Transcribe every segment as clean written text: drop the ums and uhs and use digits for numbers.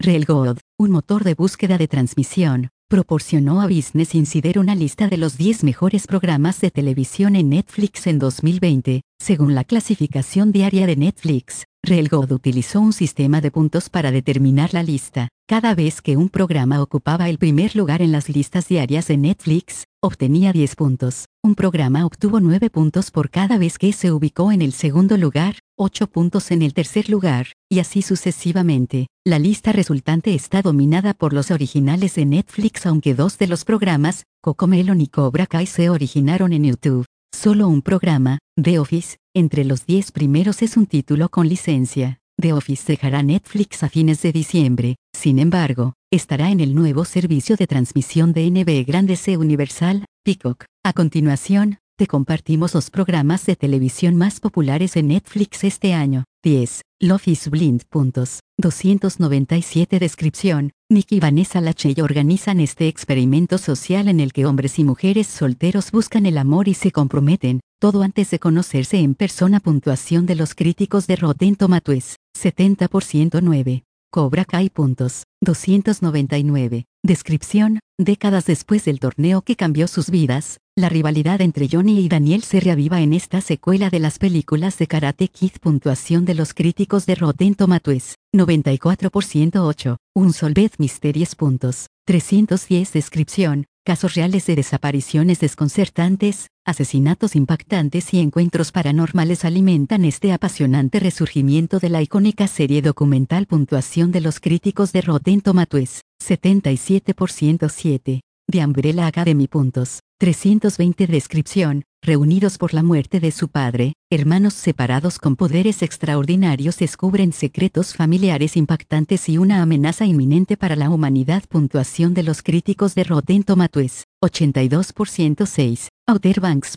Railroad, un motor de búsqueda de transmisión, proporcionó a Business Insider una lista de los 10 mejores programas de televisión en Netflix en 2020, según la clasificación diaria de Netflix. Railroad utilizó un sistema de puntos para determinar la lista. Cada vez que un programa ocupaba el primer lugar en las listas diarias de Netflix, obtenía 10 puntos. Un programa obtuvo 9 puntos por cada vez que se ubicó en el segundo lugar, 8 puntos en el tercer lugar, y así sucesivamente. La lista resultante está dominada por los originales de Netflix, aunque 2 de los programas, CoComelon y Cobra Kai, se originaron en YouTube. Solo un programa, The Office, entre los 10 primeros es un título con licencia. The Office dejará Netflix a fines de diciembre, sin embargo, estará en el nuevo servicio de transmisión de NBC Grande C Universal, Peacock. A continuación, te compartimos los programas de televisión más populares en Netflix este año. 10. Love is Blind. 297. Descripción. Nick y Vanessa Lachey organizan este experimento social en el que hombres y mujeres solteros buscan el amor y se comprometen, todo antes de conocerse en persona. Puntuación de los críticos de Rotten Tomatoes, 70%. 9. Cobra Kai. 299. Descripción. Décadas después del torneo que cambió sus vidas, la rivalidad entre Johnny y Daniel se reaviva en esta secuela de las películas de Karate Kid. Puntuación de los críticos de Rotten Tomatoes, 94%. 8. Unsolved Mysteries. 310. Descripción. Casos reales de desapariciones desconcertantes, asesinatos impactantes y encuentros paranormales alimentan este apasionante resurgimiento de la icónica serie documental. Puntuación de los críticos de Rotten Tomatoes, 77%. 7. The Umbrella Academy. 320. Descripción. Reunidos por la muerte de su padre, hermanos separados con poderes extraordinarios descubren secretos familiares impactantes y una amenaza inminente para la humanidad. Puntuación de los críticos de Rotten Tomatoes, 82%. 6. Outer Banks.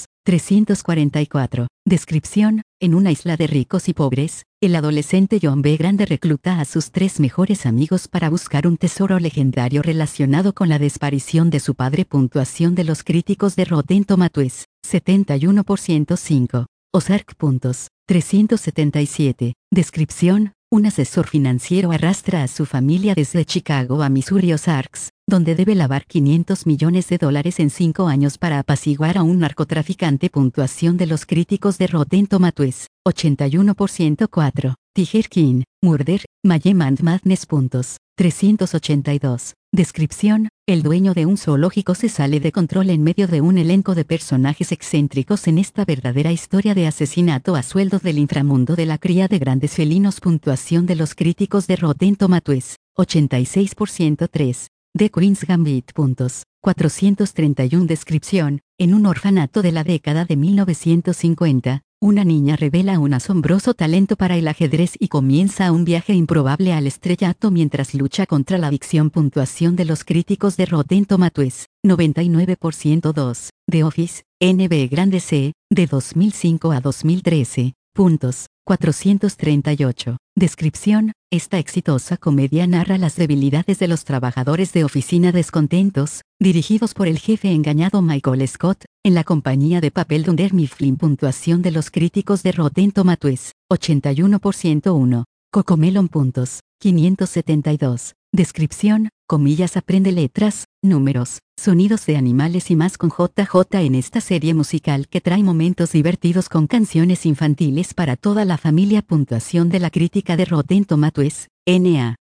344. Descripción. En una isla de ricos y pobres, el adolescente John B. Grande recluta a sus 3 mejores amigos para buscar un tesoro legendario relacionado con la desaparición de su padre. Puntuación de los críticos de Rotten Tomatoes, 71%. 5. Ozark. 377. Descripción. Un asesor financiero arrastra a su familia desde Chicago a Missouri Ozarks, donde debe lavar $500 millones en 5 años para apaciguar a un narcotraficante. Puntuación de los críticos de Rotten Tomatoes, 81%. 4. Tiger King, Murder, Mayhem and Madness. 382. Descripción. El dueño de un zoológico se sale de control en medio de un elenco de personajes excéntricos en esta verdadera historia de asesinato a sueldo del inframundo de la cría de grandes felinos. Puntuación de los críticos de Rotten Tomatoes, 86%. 3. The Queen's Gambit. 431. Descripción. En un orfanato de la década de 1950, una niña revela un asombroso talento para el ajedrez y comienza un viaje improbable al estrellato mientras lucha contra la adicción. Puntuación de los críticos de Rotten Tomatoes, 99%. 2. The Office, NBC Grande C, de 2005 a 2013. 438. Descripción. Esta exitosa comedia narra las debilidades de los trabajadores de oficina descontentos, dirigidos por el jefe engañado Michael Scott, en la compañía de papel Dunder Mifflin. Puntuación de los críticos de Rotten Tomatoes, 81%. 1. CoComelon. 572. Descripción. Comillas. Aprende letras, números, sonidos de animales y más con JJ en esta serie musical que trae momentos divertidos con canciones infantiles para toda la familia. Puntuación de la crítica de Rotten Tomatoes, NA,